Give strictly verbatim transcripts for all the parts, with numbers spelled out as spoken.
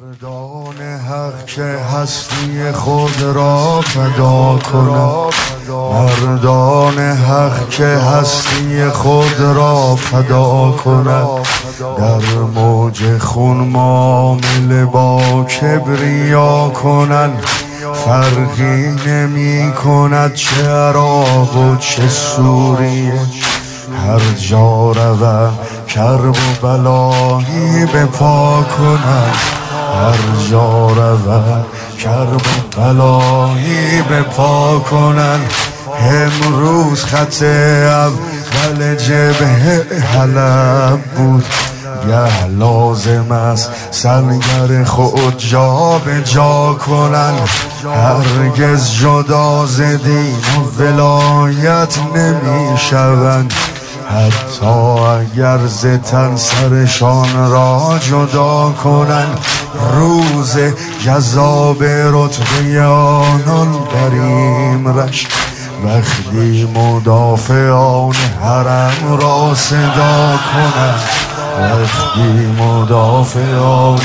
مردان حق که هستی خود را فدا کند، مردان حق که هستی خود را فدا کند، در موج خون معامله با کبریا کنند. فرقی نمی کند چه عراق و چه سوریه، هر جا روند کرب و بلایی به پا کنند، هر جا روند کرب و بلایی به پا کنند. امروز خط اول جبهه حلب بود، گه لازم است سنگر خود جا به جا کنند. هرگز جدا ز دین و ولایت نمی شوند، حتی اگر ز تن سرشان را جدا کنند. روز جزا به رتبه آنان بریم رشت، وقتی مدافعان حرم را صدا کنند، وقتی مدافعان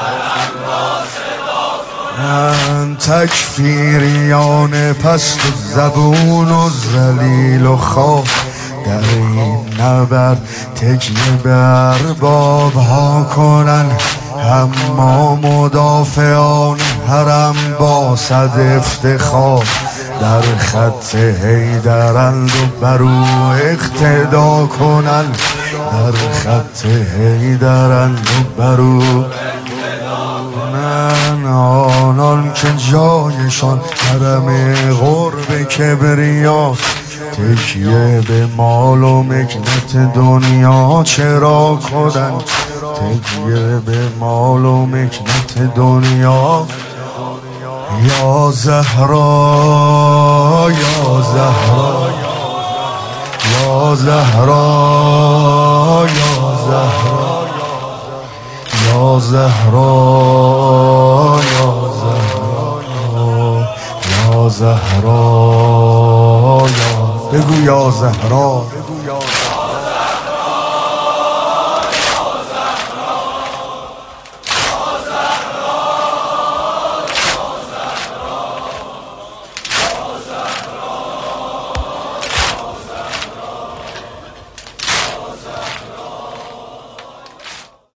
من تکفیریان پست و زبون و ذلیل و خواه، در این نبرد تکیه به ارباب ها کنند. اما مدافعان حرم با صد افتخار در خط حیدرند و بر او اقتدا کنند، در خط حیدرند و بر او من آنان که جایشان حرم قرب کبریاست، تکیه به مال و مکنت دنیا چرا کنند، تکیه به مال و مکنت دنیا. یا زهرا یا زهرا یا زهرا یا زهرا یا زهرا یا زهرا یا بگو یا زهرا.